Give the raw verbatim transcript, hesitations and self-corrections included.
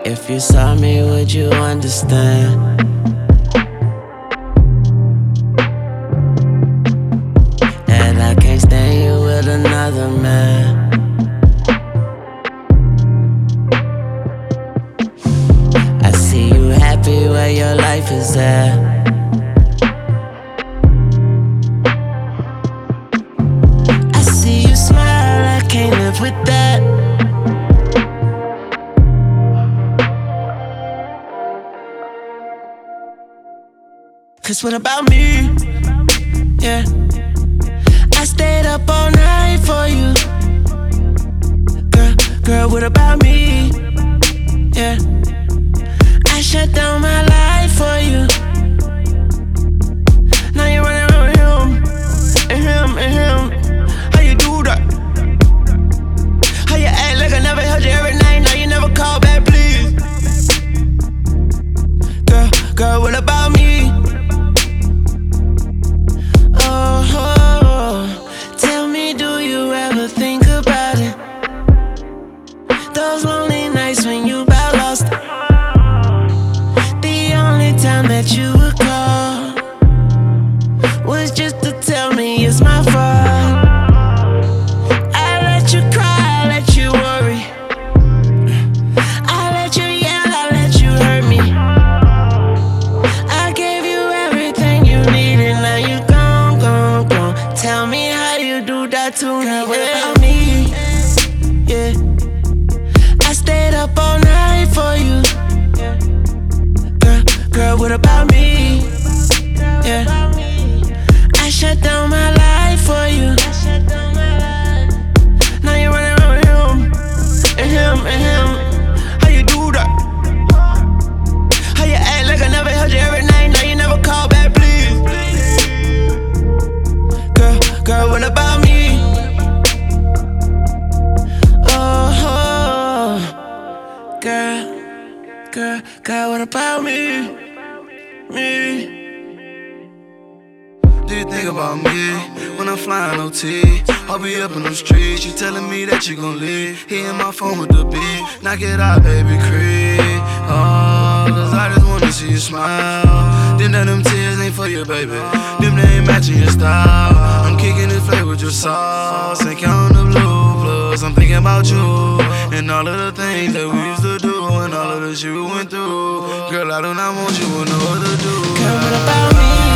If you saw me, would you understand? That I can't stand you with another man. I see you happy where your life is at. I see you smile, I can't live with that. Cause what about me? Yeah, I stayed up all night for you. Girl, girl, what about me? Yeah, I shut down my life for you. Now you're running around with him, and him, and him. How you do that? How you act like I never held you every night? Now you never call back, please. Girl, girl, what about me? Those lonely nights when you about lost. The only time that you would call was just to tell me it's my fault. I let you cry, I let you worry, I let you yell, I let you hurt me. I gave you everything you needed, now you gone, gone, gone. Tell me how you do that to me. Girl, what about me? Yeah, I stayed up all night for you. Girl, girl, what about me? Yeah, I shut down my life for you. Now you're running around with him, and him, and him. How you do that? How you act like I never held you every night? Now you never call back, please. Girl, girl, what about me? Girl, girl, girl, what about me? Me? Do you think about me when I'm flying O T? I'll be up in the streets, you telling me that you gon' leave. Hitting my phone with the beat, knock it out, baby, creep. Oh, cause I just wanna see you smile. Them that them tears ain't for you, baby. Them they ain't matching your style. I'm kicking this flavor with your sauce and counting the blue plus. I'm thinking about you and all of the things that we used to do and all of the shit we went through. Girl, I do not want you with no other dude. Girl, what about me?